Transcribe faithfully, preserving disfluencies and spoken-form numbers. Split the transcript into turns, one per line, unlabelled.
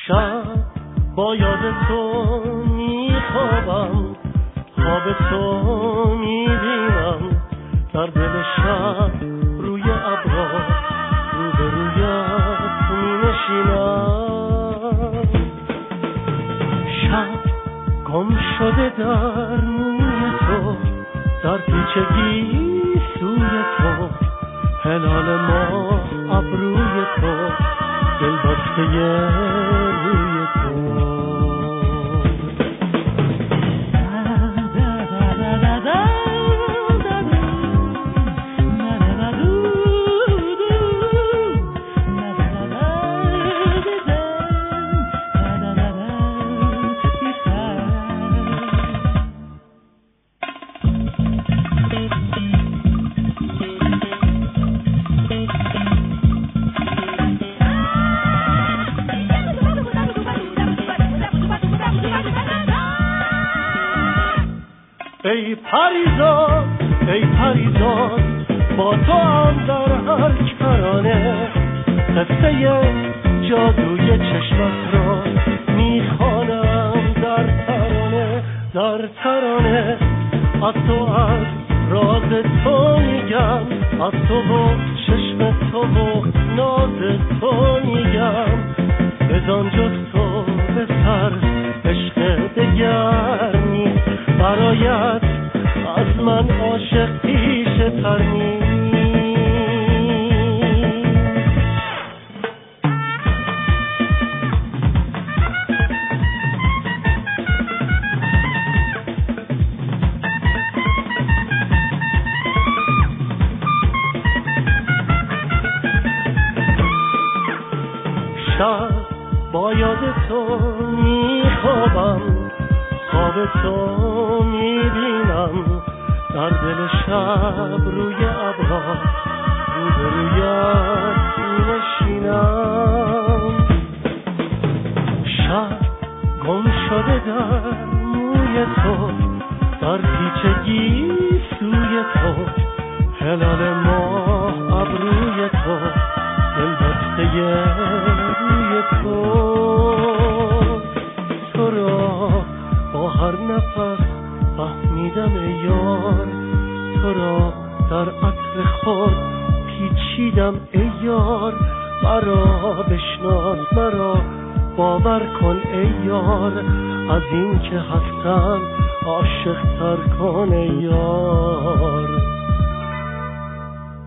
شب با یاد تو میخوابم، خواب تو میبینم، در دل شب روی ابرا روبرویت مینشینم. شب گم شده در موی تو، در پیچگی سوی تو، هلال ما ابروی تو، دل بسته روی تو. ای پریزاد ای پریزاد با تو هم در هر کرانه، قصه جادوی چشمت را میخوانم در ترانه، در ترانه. از تو از راز تو میگم، از تو و چشم تو و ناز تو میگم، بزن جز تو به سر عشق دگر نیست، برایت از من عاشق پیشه تر نیست. شب با یاد تو میخوابم، خواب تو میبینم، در دل شب روی ابرا روبرویت می‌نشینم. شب گم شده در موی تو، در پیچگی سوی تو، هلال ماه ابروی تو، دل بسته روی تو. تو را با هر نفس فهمیدم ای یار، تو را در عطر خود پیچیدم ای یار. مرا بشناس، مرا باور کن ای یار، از این که هستم عاشق تر کن ای یار.